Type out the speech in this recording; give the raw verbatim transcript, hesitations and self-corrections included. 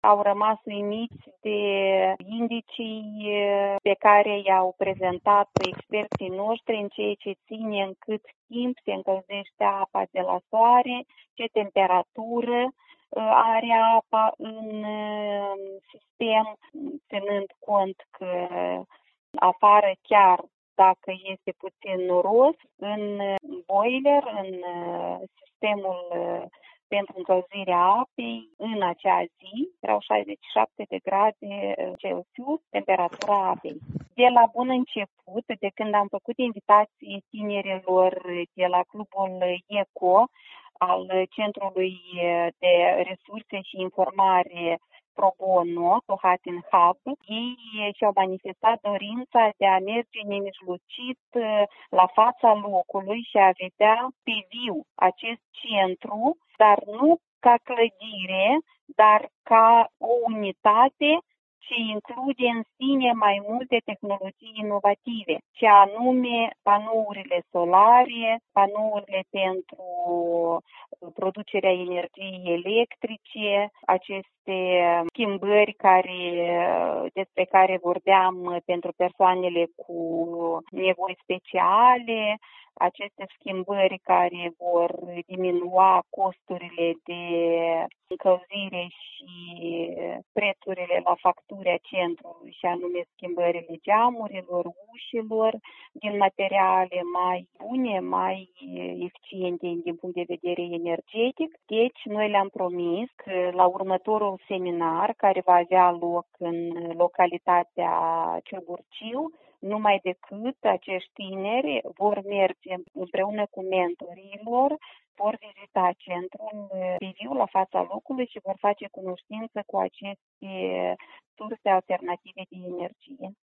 au rămas uimiți de indicii pe care i-au prezentat experții noștri în ceea ce ține în cât timp se încălzește apa de la soare, ce temperatură are apa în sistem, ținând cont că afară chiar dacă este puțin noros, în boiler, în sistemul pentru încălzirea apei, în acea zi erau șaizeci și șapte de grade Celsius temperatura apei. De la bun început, de când am făcut invitații tinerilor de la clubul ECO, al Centrului de Resurse și Informare Pro Bono, Cohatin Hub, ei și-au manifestat dorința de a merge nemijlocit la fața locului și a vedea pe viu acest centru, dar nu ca clădire, dar ca o unitate ce include în sine mai multe tehnologii inovative, ce anume panourile solare, panourile pentru producerea energiei electrice, aceste schimbări care, despre care vorbeam pentru persoanele cu nevoi speciale, aceste schimbări care vor diminua costurile de încălzire și prețurile la factura centrului, și anume schimbările geamurilor, ușilor, din materiale mai bune, mai eficiente din punct de vedere energetic. Deci, noi le-am promis că la următorul seminar, care va avea loc în localitatea Ciuburciu, numai decât acești tineri vor merge împreună cu mentorii lor, vor vizita centrul pe viu la fața locului și vor face cunoștință cu aceste surse alternative de energie.